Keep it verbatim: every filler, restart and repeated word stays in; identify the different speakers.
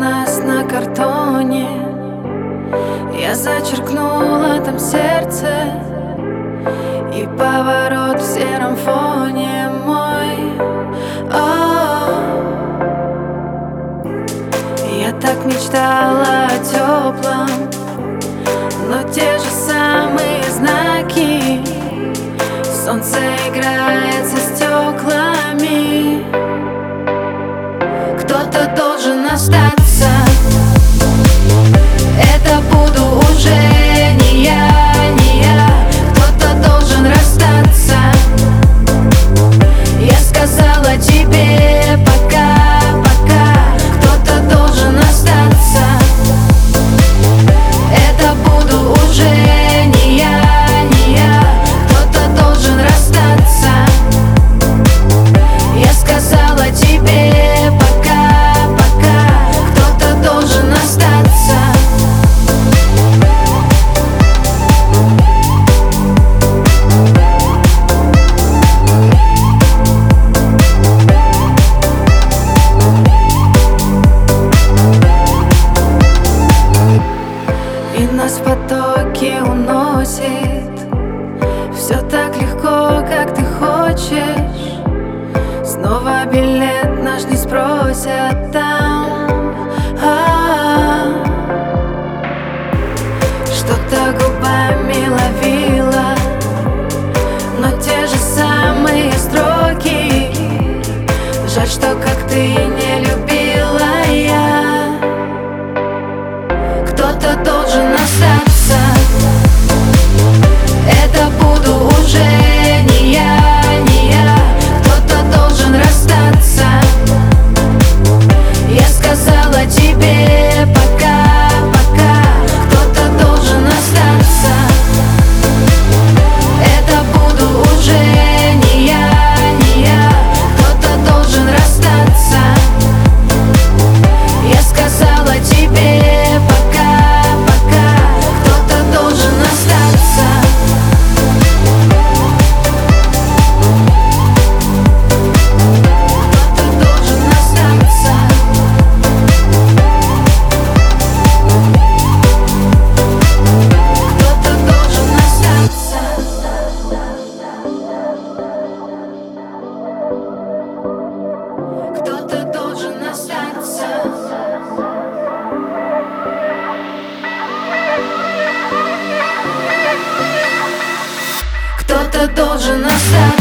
Speaker 1: нас на картоне. Я зачеркнула там сердце и поворот в сером фоне мой. О, я так мечтала о теплом, но те же самые знаки. Солнце играет со стеклами. Кто-то должен остаться. Это буду уже не я, не я. Кто-то должен расстаться. Я сказала тебе пока, пока. Кто-то должен остаться. Это буду уже не я, не я. Кто-то должен расстаться. Я сказала тебе пока, пока. Кто-то должен остаться. И нас в потоке уносит. Все так легко, как ты хочешь. Снова билет наш не спросят там. А-а-а. Что-то губами ловила, но те же самые строки. Жаль, что как ты не любила я. Кто-то должен остаться. Это буду уже не я, не я. Кто-то должен расстаться. Я сказала тебе пока, пока. Кто-то должен остаться. Это буду уже не я, не я. Кто-то должен расстаться. Я сказала тебе пока, пока. Кто-то должен остаться. Кто-то должен остаться. Кто-то должен остаться.